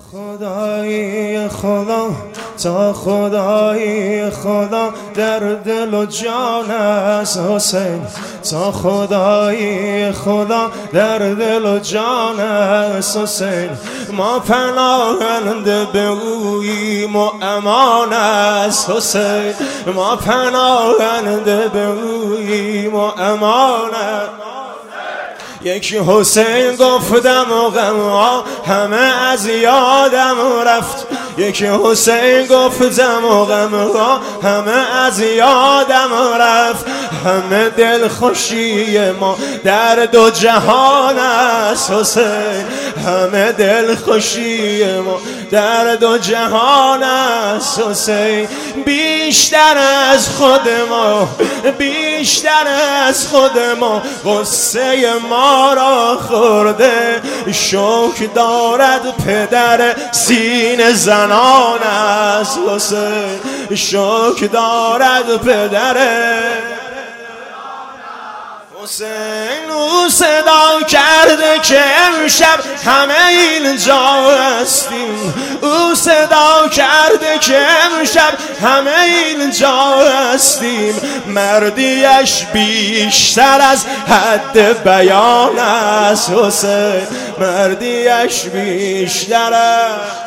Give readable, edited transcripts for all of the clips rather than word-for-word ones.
خدای خدا تا خدای خدا در دل و جان است حسین، تا خدای خدا در دل و جان است حسین. ما پناهنده به اوییم و امان است حسین، ما پناهنده به اوییم و امان است. یکی حسین گفتم و غمها همه از یادم رفت، یکی حسین گفتم و غمها همه از یادم رفت. همه دل خوشی ما در دو جهان است حسین، همه دل خوشی ما در دو جهان است حسین. بیشتر از خود ما، بیشتر از خود ما غصه ما را خورده. شوق دارد پدر سینه زنان است حسین، شوق دارد پدر حسین. او صدا کرده که امشب همه اینجا هستیم، او صدا کرده که امشب همه اینجا هستیم. مردیش بیشتر از حد بیان است حسین، مردیش بیشتر است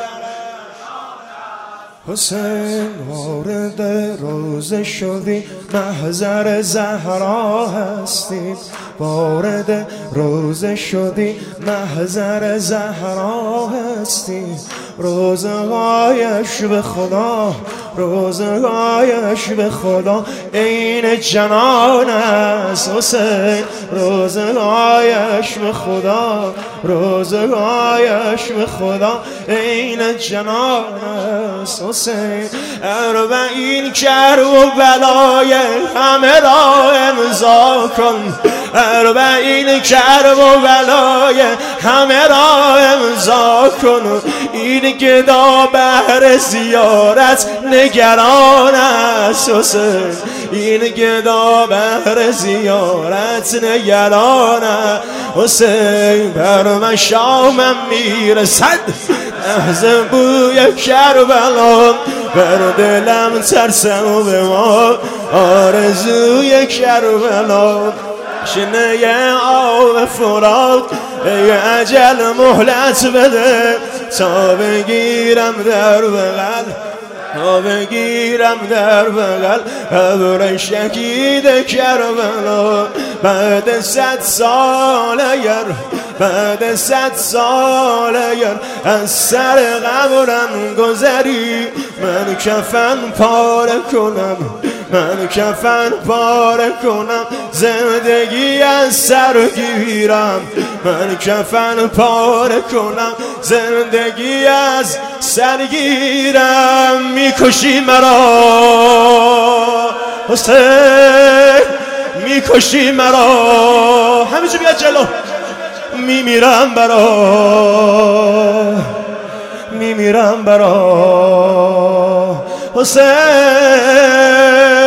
حسین. وارد روزه شدی محضر زهرا هستیم، وارد روزه شدی محضر زهرا هستیم. روزهایش به خدا، روزهایش به خدا عین جنان است حسین، روزهایش به خدا، روزهایش به خدا عین جنان است حسین. اربعین کربلای همه را امضا کن، اربعین کربلای همه را امضا کن. این گدا بهر زیارت نگران است حسین، این گدا بهر زیارت نگران است حسین. بر مشامم میرسد از بوی کربلا، بر دلم ترسم به ما آرزوی کربلا. شنه آب فرات ای اجل مهلت بده تا بگیرم در بغل، تا بگیرم در بغل قبر شهید کربلا. بعد 100 سال اگر، بعد 100 سال اگر از سر قبرم گذری، من کفن پاره کنم، من کفن پاره کنم، زندگی از سر گیرم. من کفن پاره کنم، زندگی از سر گیرم. میکشی مرا حسین، میکشی مرا، همیشه بیا جلو. میمیرم برا، میمیرم برا حسین.